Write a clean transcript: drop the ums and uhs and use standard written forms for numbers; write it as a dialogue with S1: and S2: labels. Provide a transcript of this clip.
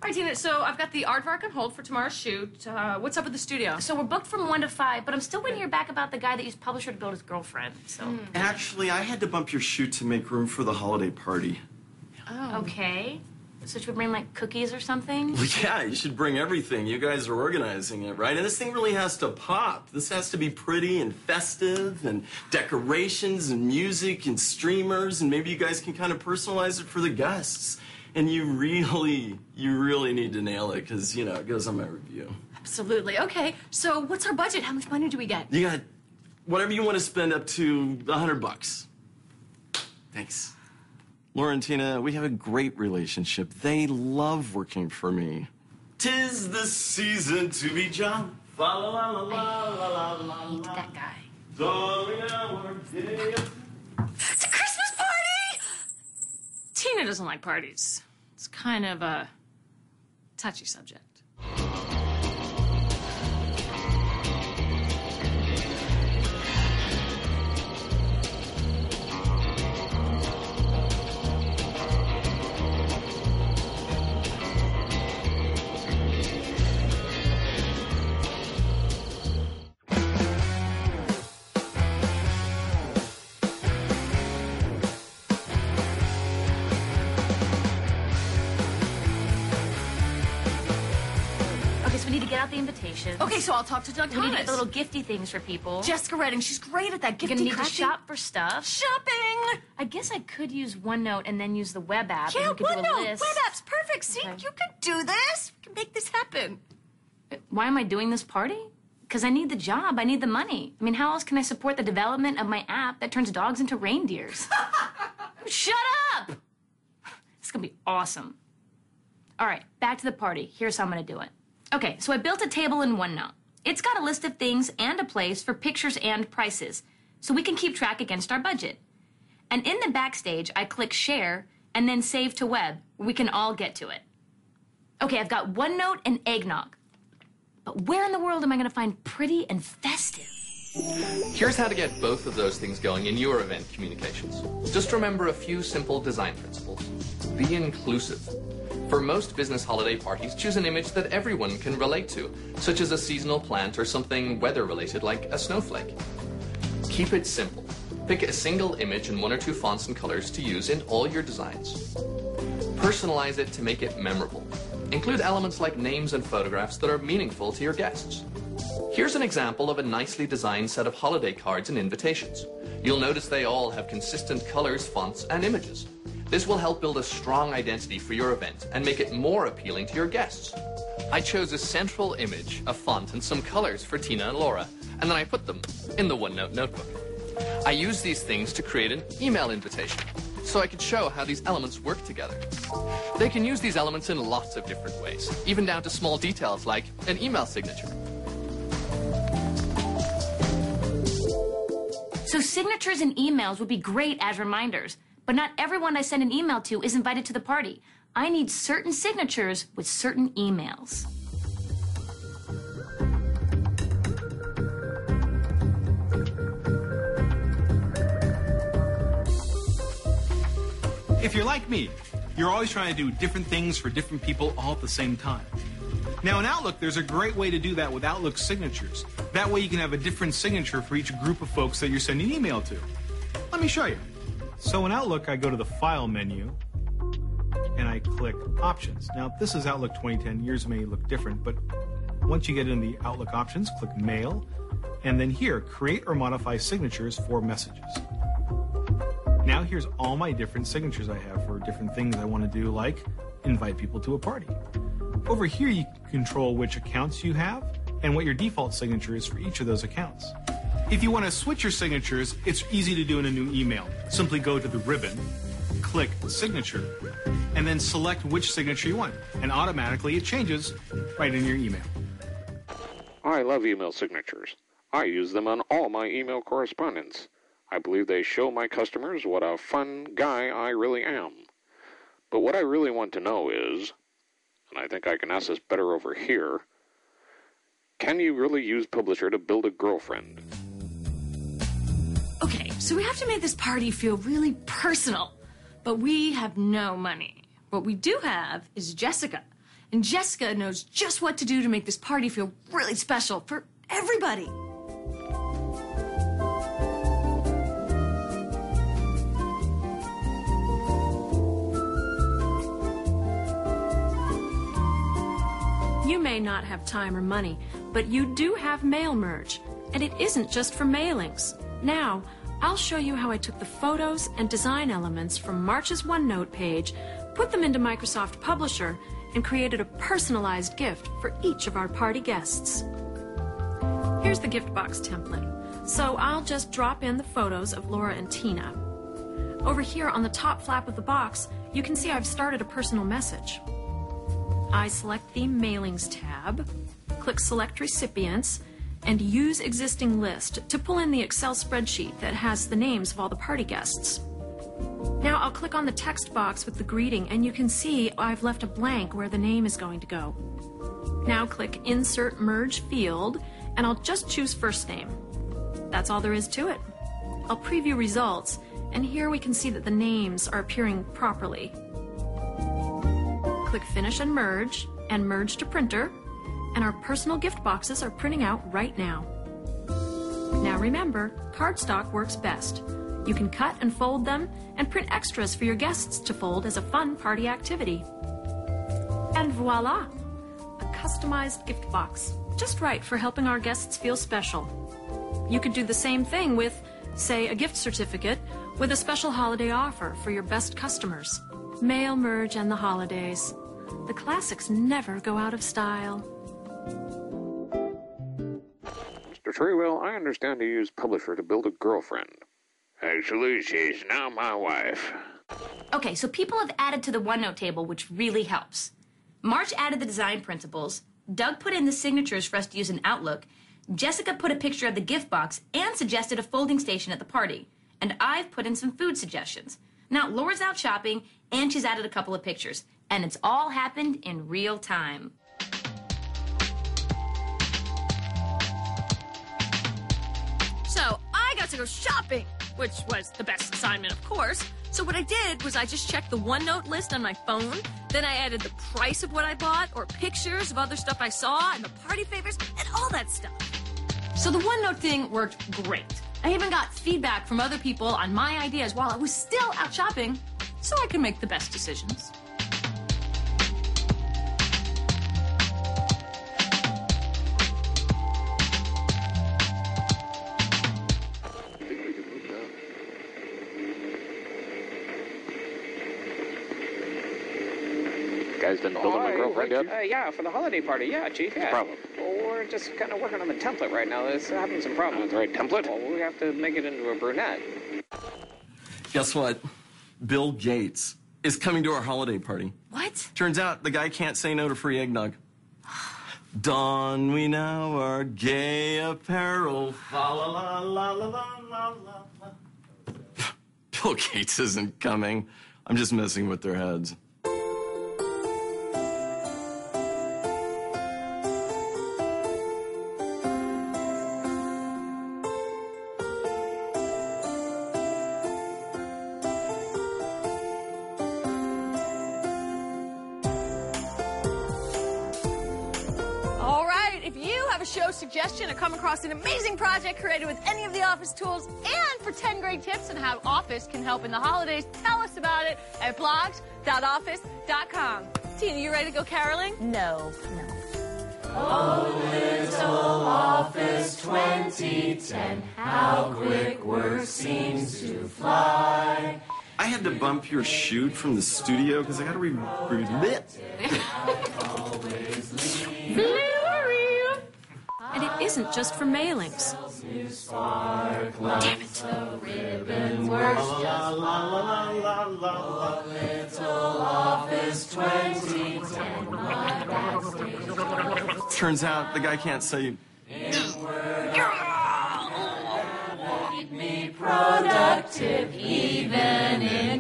S1: All right, Tina, so I've got the aardvark on hold for tomorrow's shoot. What's up with the studio?
S2: So we're booked from 1 to 5, but I'm still waiting to hear back about the guy that used publisher to build his girlfriend, so...
S3: Actually, I had to bump your shoot to make room for the holiday party.
S2: Oh. Okay. So should we bring, like, cookies or something?
S3: Well, yeah, you should bring everything. You guys are organizing it, right? And this thing really has to pop. This has to be pretty and festive and decorations and music and streamers, and maybe you guys can kind of personalize it for the guests. And you really need to nail it because, you know, it goes on my review.
S1: Absolutely. Okay, so what's our budget? How much money do we get?
S3: You got whatever you want to spend up to $100. Thanks. Laura and Tina, we have a great relationship. They love working for me. 'Tis the season to be jolly. La la la la la la la.
S2: I hate that guy.
S1: It's a Christmas party! Tina doesn't like parties. It's kind of a touchy subject.
S2: We need to get out the invitations.
S1: Okay, so I'll talk to Doug
S2: We
S1: Thomas.
S2: need to get the little gifty things for people.
S1: Jessica Redding, she's great at that
S2: You're
S1: gifty
S2: gonna need
S1: crafty.
S2: to shop for stuff.
S1: Shopping!
S2: I guess I could use OneNote and then use the web app.
S1: Yeah,
S2: and we could do a
S1: OneNote,
S2: list.
S1: web app's perfect. See,
S2: Okay.
S1: you can do this. We can make this happen.
S2: Why am I doing this party? Because I need the job. I need the money. I mean, how else can I support the development of my app that turns dogs into reindeers? Shut up! This is gonna be awesome. All right, back to the party. Here's how I'm gonna do it. Okay, so I built a table in OneNote. It's got a list of things and a place for pictures and prices, so we can keep track against our budget. And in the backstage, I click Share and then Save to Web, where we can all get to it. Okay, I've got OneNote and eggnog. But where in the world am I going to find pretty and festive?
S4: Here's how to get both of those things going in your event communications. Just remember a few simple design principles. Be inclusive. For most business holiday parties, choose an image that everyone can relate to, such as a seasonal plant or something weather-related like a snowflake. Keep it simple. Pick a single image and 1 or 2 fonts and colors to use in all your designs. Personalize it to make it memorable. Include elements like names and photographs that are meaningful to your guests. Here's an example of a nicely designed set of holiday cards and invitations. You'll notice they all have consistent colors, fonts, and images. This will help build a strong identity for your event and make it more appealing to your guests. I chose a central image, a font, and some colors for Tina and Laura, and then I put them in the OneNote notebook. I used these things to create an email invitation, so I could show how these elements work together. They can use these elements in lots of different ways, even down to small details like an email signature.
S2: So signatures and emails would be great as reminders, but not everyone I send an email to is invited to the party. I need certain signatures with certain emails.
S5: If you're like me, you're always trying to do different things for different people all at the same time. Now in Outlook, there's a great way to do that with Outlook signatures. That way you can have a different signature for each group of folks that you're sending email to. Let me show you. So in Outlook, I go to the File menu, and I click Options. Now, this is Outlook 2010. Yours may look different, but once you get in the Outlook options, click Mail, and then here, Create or Modify Signatures for Messages. Now here's all my different signatures I have for different things I want to do, like invite people to a party. Over here, you can control which accounts you have and what your default signature is for each of those accounts. If you want to switch your signatures, it's easy to do in a new email. Simply go to the ribbon, click Signature, and then select which signature you want. And automatically it changes right in your email.
S6: I love email signatures. I use them on all my email correspondence. I believe they show my customers what a fun guy I really am. But what I really want to know is, and I think I can ask this better over here, can you really use Publisher to build a girlfriend?
S1: Okay, so we have to make this party feel really personal, but we have no money. What we do have is Jessica, And Jessica knows just what to do to make this party feel really special for everybody. You may not have time or money, but you do have Mail Merge, and it isn't just for mailings. Now, I'll show you how I took the photos and design elements from March's OneNote page, put them into Microsoft Publisher, and created a personalized gift for each of our party guests. Here's the gift box template. So I'll just drop in the photos of Laura and Tina. Over here on the top flap of the box, you can see I've started a personal message. I select the Mailings tab, click Select Recipients, and Use Existing List to pull in the Excel spreadsheet that has the names of all the party guests. Now I'll click on the text box with the greeting, and you can see I've left a blank where the name is going to go. Now click Insert Merge Field, and I'll just choose first name. That's all there is to it. I'll preview results, and here we can see that the names are appearing properly. Click Finish and Merge to Printer, and our personal gift boxes are printing out right now. Now remember, cardstock works best. You can cut and fold them and print extras for your guests to fold as a fun party activity. And voila! A customized gift box, just right for helping our guests feel special. You could do the same thing with, say, a gift certificate with a special holiday offer for your best customers. Mail Merge and the holidays. The classics never go out of style.
S6: Mr. Treewell, I understand you use Publisher to build a girlfriend. Actually, she's now my wife.
S2: Okay, so people have added to the OneNote table, which really helps. March added the design principles, Doug put in the signatures for us to use in Outlook, Jessica put a picture of the gift box and suggested a folding station at the party, and I've put in some food suggestions. Now, Laura's out shopping, and she's added a couple of pictures, and it's all happened in real time.
S1: So I got to go shopping, which was the best assignment, of course. So what I did was I just checked the OneNote list on my phone, then I added the price of what I bought, or pictures of other stuff I saw, and the party favors, and all that stuff. So the OneNote thing worked great. I even got feedback from other people on my ideas while I was still out shopping, so I could make the best decisions.
S6: Guys didn't build my girlfriend yet?
S7: Yeah, for the holiday party. Yeah, Chief, yeah.
S6: Problem.
S7: Well, we're just kind of working on the template right now. There's having some problems.
S6: Right, template?
S7: Well, we have to make it into a brunette.
S3: Guess what? Bill Gates is coming to our holiday party.
S2: What?
S3: Turns out the guy can't say no to free eggnog. Don we now our gay apparel. La la la la la la la la. Bill Gates isn't coming. I'm just messing with their heads.
S1: Show suggestion or come across an amazing project created with any of the Office tools, and for 10 great tips on how Office can help in the holidays, tell us about it at blogs.office.com. Tina, you ready to go caroling?
S2: No.
S8: Oh, little Office 2010, how quick work seems to fly.
S3: I had to bump your shoot from the studio because I got to
S1: And it isn't just for mailings. Damn it.
S3: Turns out the guy can't say.
S8: Keep me productive even in